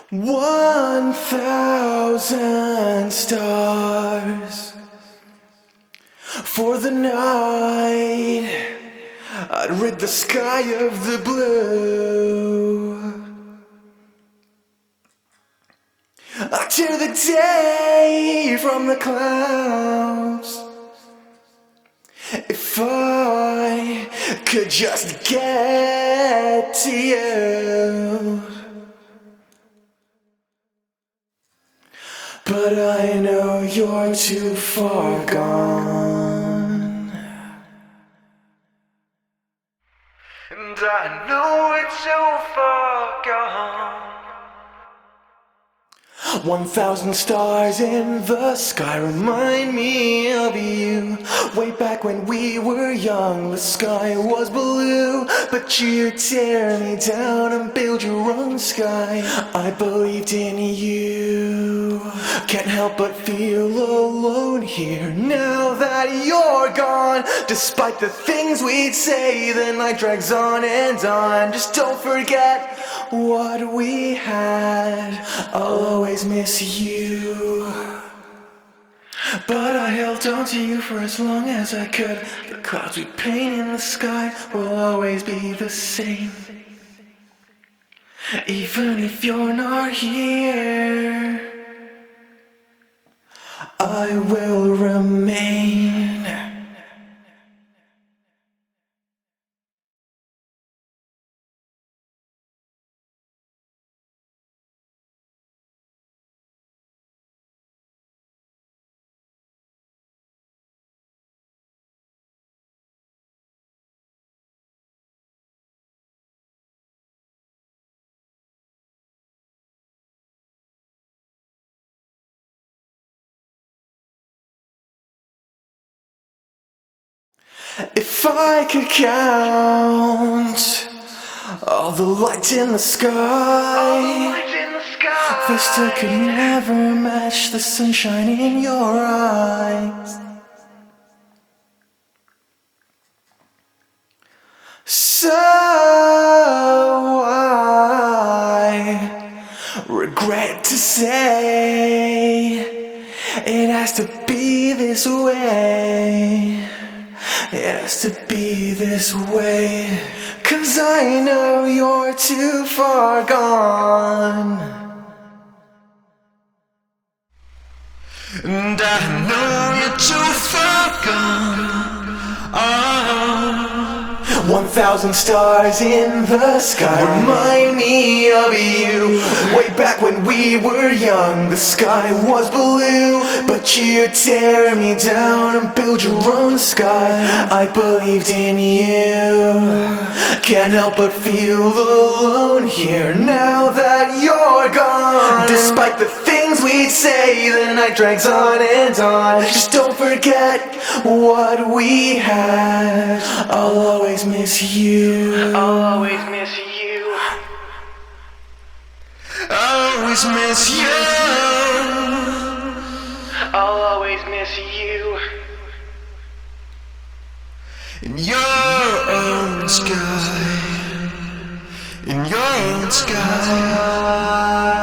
1,000 stars for the night. I'd rid the sky of the blue. I'd tear the day from the clouds if I could just get to you. But I know you're too far gone, and I know it's too far gone. 1,000 stars in the sky remind me of you. Way back when we were young, the sky was blue, but you tear me down and build your own sky. I believed in you. Can't help but feel alone here now that you're gone. Despite the things we'd say, the night drags on and on. Just don't forget what we had. I'll always miss you, but I held on to you for as long as I could. The clouds we paint in the sky will always be the same, even if you're not here. I will remain. If I could count all the lights in the sky, they still could never match the sunshine in your eyes. So I regret to say it has to be this way. It has to be this way, 'cause I know you're too far gone, and I know you're too far gone. Oh. 1,000 stars in the sky remind me of you. Way back when we were young, the sky was blue, but you tear me down and build your own sky. I believed in you. Can't help but feel alone here now that you're gone. Despite the things we'd say, the night drags on and on. Just don't forget what we had. I'll always miss you. I'll always miss you. I'll always miss you. I'll always miss you. In your own sky. In your own sky.